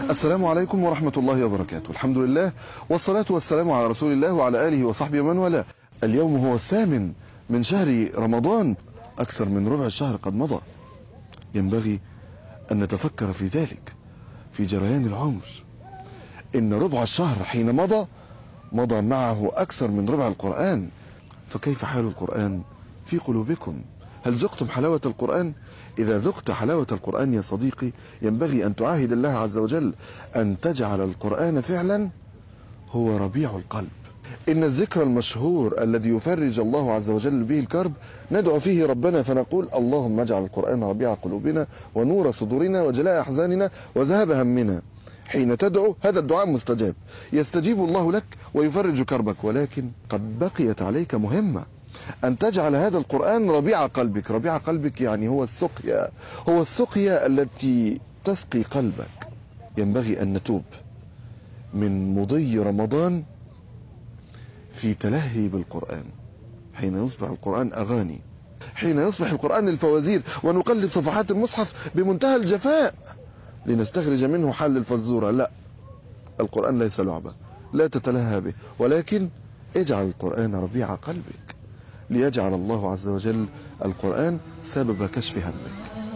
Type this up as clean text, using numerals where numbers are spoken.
السلام عليكم ورحمة الله وبركاته. الحمد لله والصلاة والسلام على رسول الله وعلى آله وصحبه ومن والاه. اليوم هو الثامن من شهر رمضان، أكثر من ربع الشهر قد مضى. ينبغي أن نتفكر في ذلك في جريان العمر، إن ربع الشهر حين مضى معه أكثر من ربع القرآن. فكيف حال القرآن في قلوبكم؟ هل ذقتم حلاوة القرآن؟ إذا ذقت حلاوة القرآن يا صديقي ينبغي أن تعاهد الله عز وجل أن تجعل القرآن فعلا هو ربيع القلب. إن الذكر المشهور الذي يفرج الله عز وجل به الكرب ندعو فيه ربنا فنقول: اللهم اجعل القرآن ربيع قلوبنا ونور صدورنا وجلاء أحزاننا وذهاب همنا. حين تدعو هذا الدعاء مستجاب، يستجيب الله لك ويفرج كربك، ولكن قد بقيت عليك مهمة، أن تجعل هذا القرآن ربيع قلبك. ربيع قلبك يعني هو السقيا التي تسقي قلبك. ينبغي أن نتوب من مضي رمضان في تلهي بالقرآن، حين يصبح القرآن أغاني، حين يصبح القرآن الفوازير ونقلب صفحات المصحف بمنتهى الجفاء لنستخرج منه حل الفزورة. لا، القرآن ليس لعبة، لا تتلهى به، ولكن اجعل القرآن ربيع قلبك، ليجعل الله عز وجل القرآن سبب كشف همك.